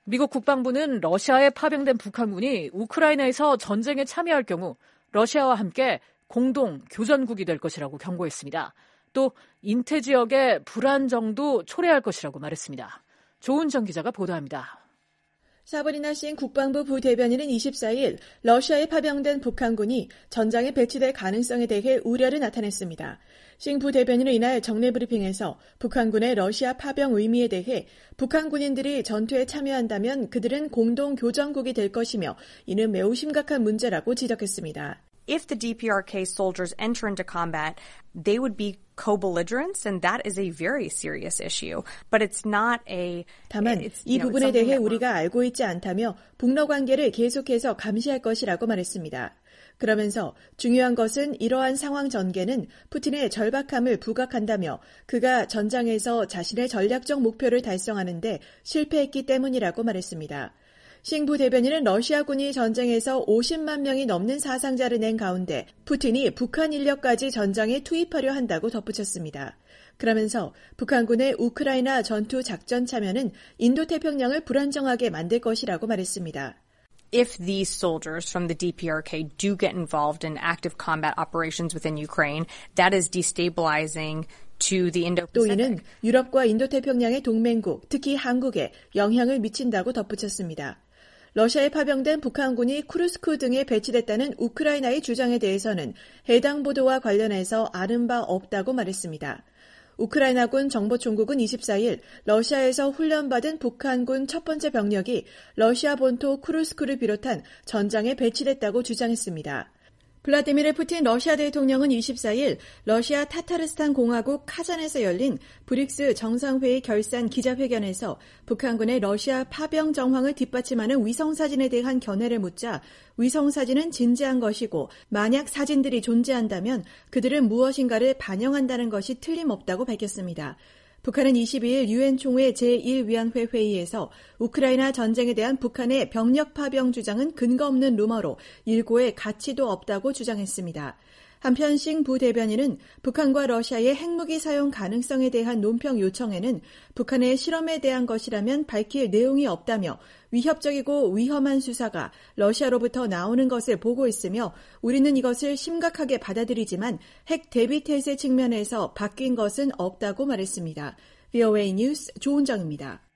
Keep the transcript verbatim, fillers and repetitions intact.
미국 국방부는 러시아에 파병된 북한군이 우크라이나에서 전쟁에 참여할 경우 러시아와 함께 공동 교전국이 될 것이라고 경고했습니다. 또 인태 지역의 불안정도 초래할 것이라고 말했습니다. 조은정 기자가 보도합니다. 사브리나 싱 국방부 부대변인은 이십사일 러시아에 파병된 북한군이 전장에 배치될 가능성에 대해 우려를 나타냈습니다. 싱 부대변인은 이날 정례 브리핑에서 북한군의 러시아 파병 의미에 대해 북한 군인들이 전투에 참여한다면 그들은 공동 교전국이 될 것이며 이는 매우 심각한 문제라고 지적했습니다. If the D P R K soldiers enter into combat, they would be co-belligerents, and that is a very serious issue. But it's not a. 다만 이 부분에 대해 우리가 알고 있지 않다며 북러 관계를 계속해서 감시할 것이라고 말했습니다. 그러면서 중요한 것은 이러한 상황 전개는 푸틴의 절박함을 부각한다며 그가 전장에서 자신의 전략적 목표를 달성하는데 실패했기 때문이라고 말했습니다. 싱 부대변인은 러시아군이 전쟁에서 오십만 명이 넘는 사상자를 낸 가운데 푸틴이 북한 인력까지 전장에 투입하려 한다고 덧붙였습니다. 그러면서 북한군의 우크라이나 전투 작전 참여는 인도태평양을 불안정하게 만들 것이라고 말했습니다. If these soldiers from the D P R K do get involved in active combat operations within Ukraine, that is destabilizing to the Indo-Pacific. 또 이는 유럽과 인도태평양의 동맹국, 특히 한국에 영향을 미친다고 덧붙였습니다. 러시아에 파병된 북한군이 쿠르스크 등에 배치됐다는 우크라이나의 주장에 대해서는 해당 보도와 관련해서 아는 바 없다고 말했습니다. 우크라이나군 정보총국은 이십사일 러시아에서 훈련받은 북한군 첫 번째 병력이 러시아 본토 쿠르스크를 비롯한 전장에 배치됐다고 주장했습니다. 블라디미르 푸틴 러시아 대통령은 이십사일 러시아 타타르스탄 공화국 카잔에서 열린 브릭스 정상회의 결산 기자회견에서 북한군의 러시아 파병 정황을 뒷받침하는 위성사진에 대한 견해를 묻자 위성사진은 진지한 것이고 만약 사진들이 존재한다면 그들은 무엇인가를 반영한다는 것이 틀림없다고 밝혔습니다. 북한은 이십이일 유엔 총회 제일 위안회 회의에서 우크라이나 전쟁에 대한 북한의 병력 파병 주장은 근거 없는 루머로 일고의 가치도 없다고 주장했습니다. 한편 싱 부대변인은 북한과 러시아의 핵무기 사용 가능성에 대한 논평 요청에는 북한의 실험에 대한 것이라면 밝힐 내용이 없다며 위협적이고 위험한 수사가 러시아로부터 나오는 것을 보고 있으며 우리는 이것을 심각하게 받아들이지만 핵 대비 태세 측면에서 바뀐 것은 없다고 말했습니다. 브이오에이 뉴스 조은정입니다.